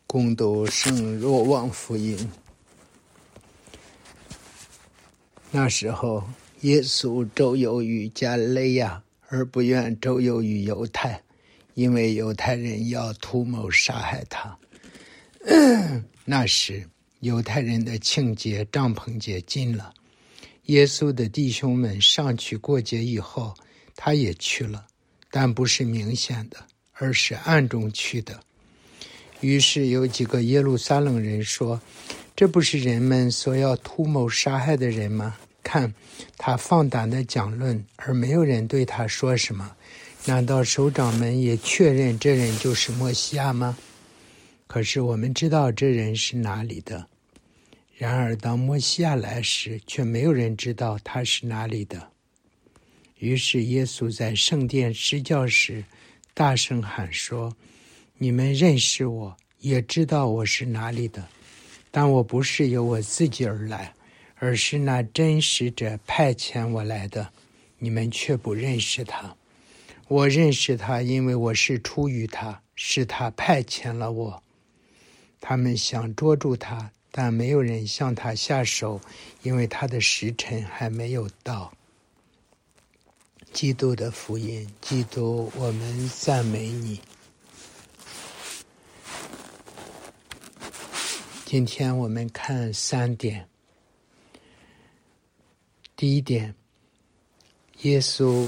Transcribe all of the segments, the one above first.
攻读圣若望福音。那时候，耶稣周游于加利肋亚，而不愿周游于犹太，因为犹太人要图谋杀害他。那时，犹太人的庆节帐篷节近了，耶稣的弟兄们上去过节以后，他也去了，但不是明显的，而是暗中去的。于是有几个耶路撒冷人说，这不是人们所要图谋杀害的人吗？看，他放胆的讲论，而没有人对他说什么。难道首长们也确认这人就是默西亚吗？可是我们知道这人是哪里的。然而当默西亚来时，却没有人知道他是哪里的。于是耶稣在圣殿施教时，大声喊说，你们认识我，也知道我是哪里的，但我不是由我自己而来，而是那真使者派遣我来的，你们却不认识他。我认识他，因为我是出于他，是他派遣了我。他们想捉住他，但没有人向他下手，因为他的时辰还没有到。基督的福音，基督，我们赞美你。今天我们看3点。第一点，耶稣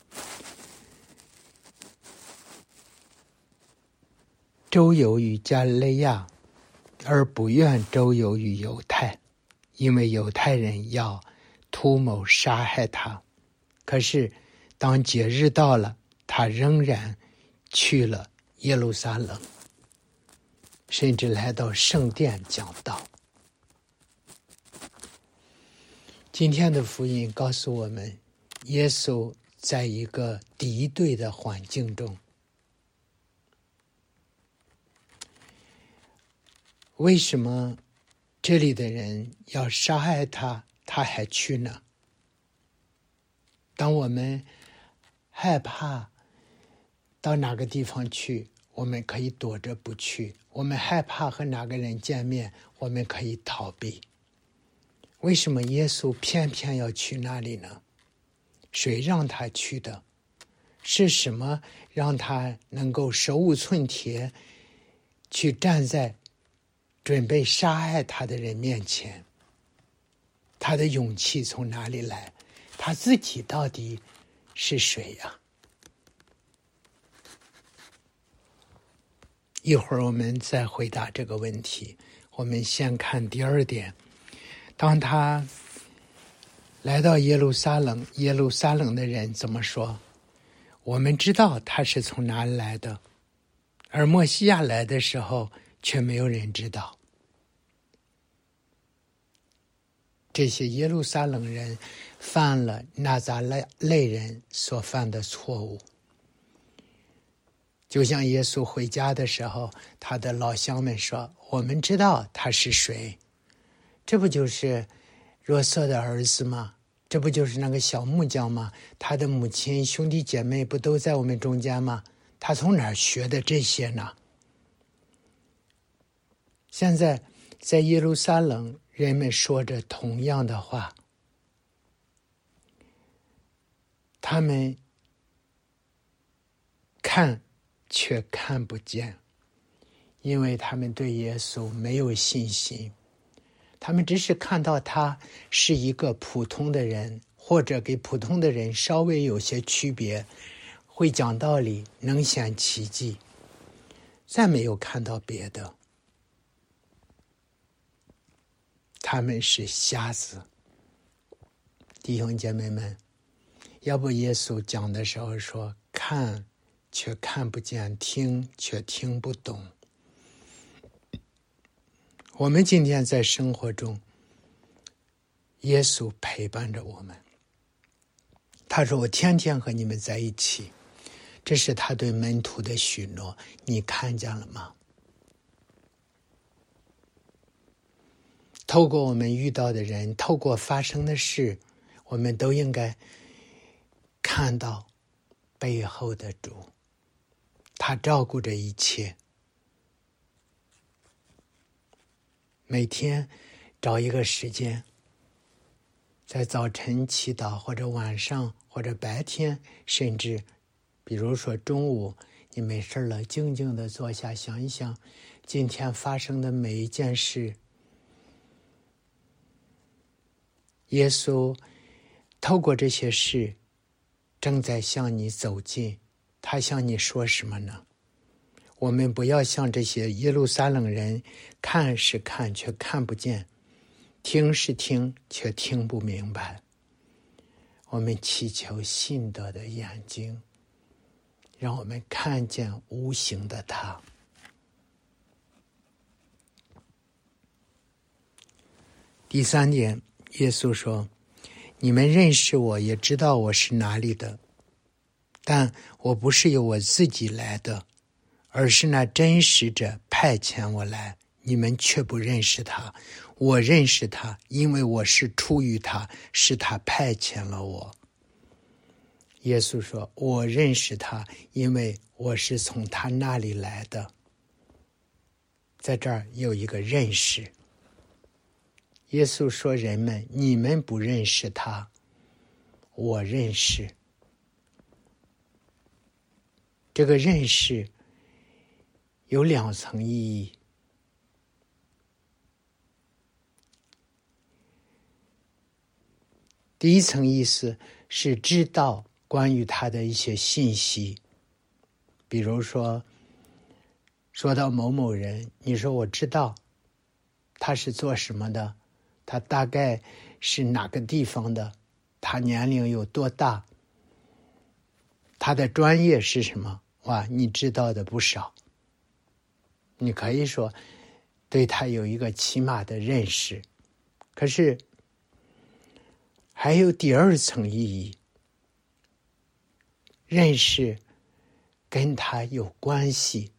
周游于加利肋亚，而不愿周游于犹太，因为犹太人要图谋杀害他。可是当节日到了，他仍然去了耶路撒冷，甚至来到圣殿讲道。今天的福音告诉我们，耶稣在一个敌对的环境中。为什么这里的人要杀害他，他还去呢？当我们害怕到哪个地方去，我们可以躲着不去；我们害怕和哪个人见面，我们可以逃避。为什么耶稣偏偏要去那里呢？谁让他去的？是什么让他能够手无寸铁，去站在准备杀害他的人面前？他的勇气从哪里来？他自己到底是谁呀？一会儿我们再回答这个问题。我们先看第2点。当他来到耶路撒冷，耶路撒冷的人怎么说？我们知道他是从哪里来的，而默西亚来的时候，却没有人知道。这些耶路撒冷人犯了拿撒勒人所犯的错误。就像耶稣回家的时候，他的老乡们说，我们知道他是谁，这不就是若瑟的儿子吗？这不就是那个小木匠吗？他的母亲兄弟姐妹不都在我们中间吗？他从哪儿学的这些呢？现在在耶路撒冷，人们说着同样的话，他们看却看不见，因为他们对耶稣没有信心。他们只是看到他是一个普通的人，或者给普通的人稍微有些区别，会讲道理，能显奇迹，再没有看到别的。他们是瞎子。弟兄姐妹们，要不耶稣讲的时候说，看却看不见，听却听不懂。我们今天在生活中，耶稣陪伴着我们。他说，我天天和你们在一起，这是他对门徒的许诺，你看见了吗？透过我们遇到的人，透过发生的事，我们都应该看到背后的主，他照顾着一切。 每天找一个时间，在早晨祈祷，或者晚上，或者白天，甚至比如说中午，你没事了，静静地坐下，想一想今天发生的每一件事。耶稣透过这些事正在向你走近，他向你说什么呢？我们不要像这些耶路撒冷人，看是看却看不见，听是听却听不明白。我们祈求信德的眼睛，让我们看见无形的他。第三点，耶稣说，你们认识我，也知道我是哪里的，但我不是由我自己来的，而是那真实者派遣我来，你们却不认识他。我认识他，因为我是出于他，是他派遣了我。耶稣说，我认识他，因为我是从他那里来的。在这儿有一个认识。耶稣说，人们，你们不认识他，我认识。这个认识有两层意义。第一层意思是知道关于他的一些信息，比如说到某某人，你说我知道他是做什么的，他大概是哪个地方的，他年龄有多大，他的专业是什么，哇，你知道的不少。你可以说对他有一个起码的认识，可是还有第二层意义，认识跟他有关系。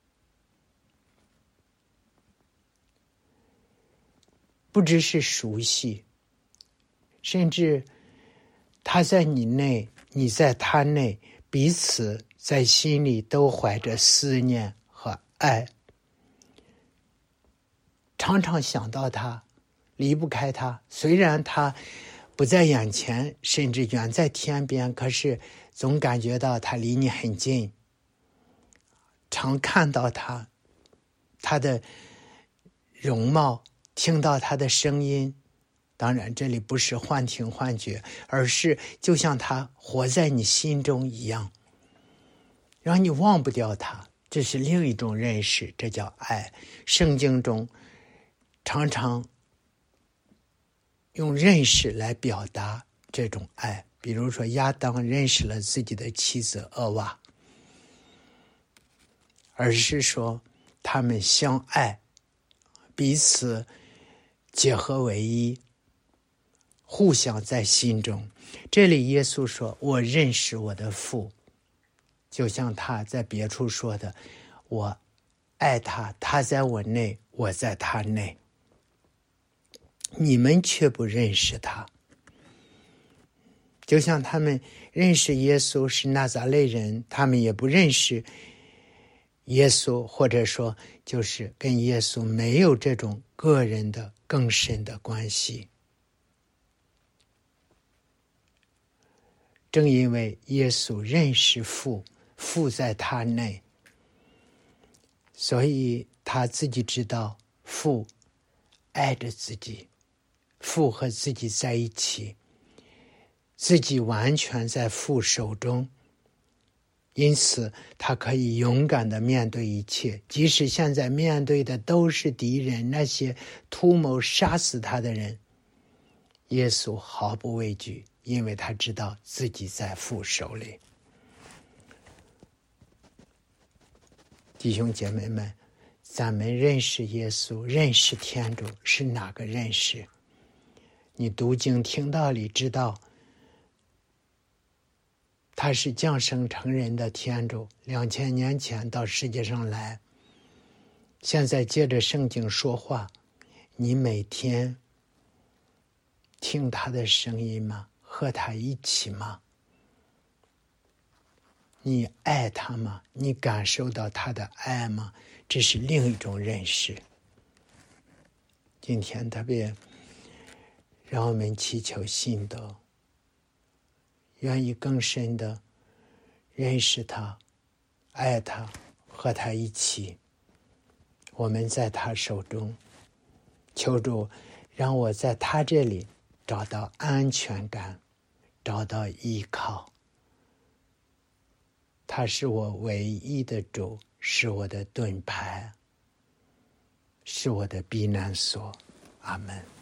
不只是熟悉，甚至他在你内，你在他内，彼此在心里都怀着思念和爱，常常想到他，离不开他。虽然他不在眼前，甚至远在天边，可是总感觉到他离你很近，常看到他的容貌，听到他的声音。当然这里不是幻听幻觉，而是就像他活在你心中一样，让你忘不掉他。这是另一种认识，这叫爱。圣经中常常用认识来表达这种爱，比如说亚当认识了自己的妻子厄娃，而是说他们相爱，彼此结合为一，互相在心中。这里耶稣说，我认识我的父，就像他在别处说的，我爱他，他在我内，我在他内，你们却不认识他。就像他们认识耶稣是拿撒勒人，他们也不认识耶稣，或者说就是跟耶稣没有这种个人的更深的关系。正因为耶稣认识父，父在他内，所以他自己知道父爱着自己，父和自己在一起，自己完全在父手中，因此他可以勇敢地面对一切，即使现在面对的都是敌人，那些图谋杀死他的人，耶稣毫不畏惧，因为他知道自己在父手里。弟兄姐妹们，咱们认识耶稣，认识天主是哪个认识？你读经听道理知道他是降生成人的天主，2000年前到世界上来，现在借着圣经说话。你每天听他的声音吗？和他一起吗？你爱他吗？你感受到他的爱吗？这是另一种认识。 今天特别让我们祈求信德，愿意更深的认识他，爱他，和他一起。我们在他手中，求主让我在他这里找到安全感，找到依靠。他是我唯一的主，是我的盾牌，是我的避难所。阿们。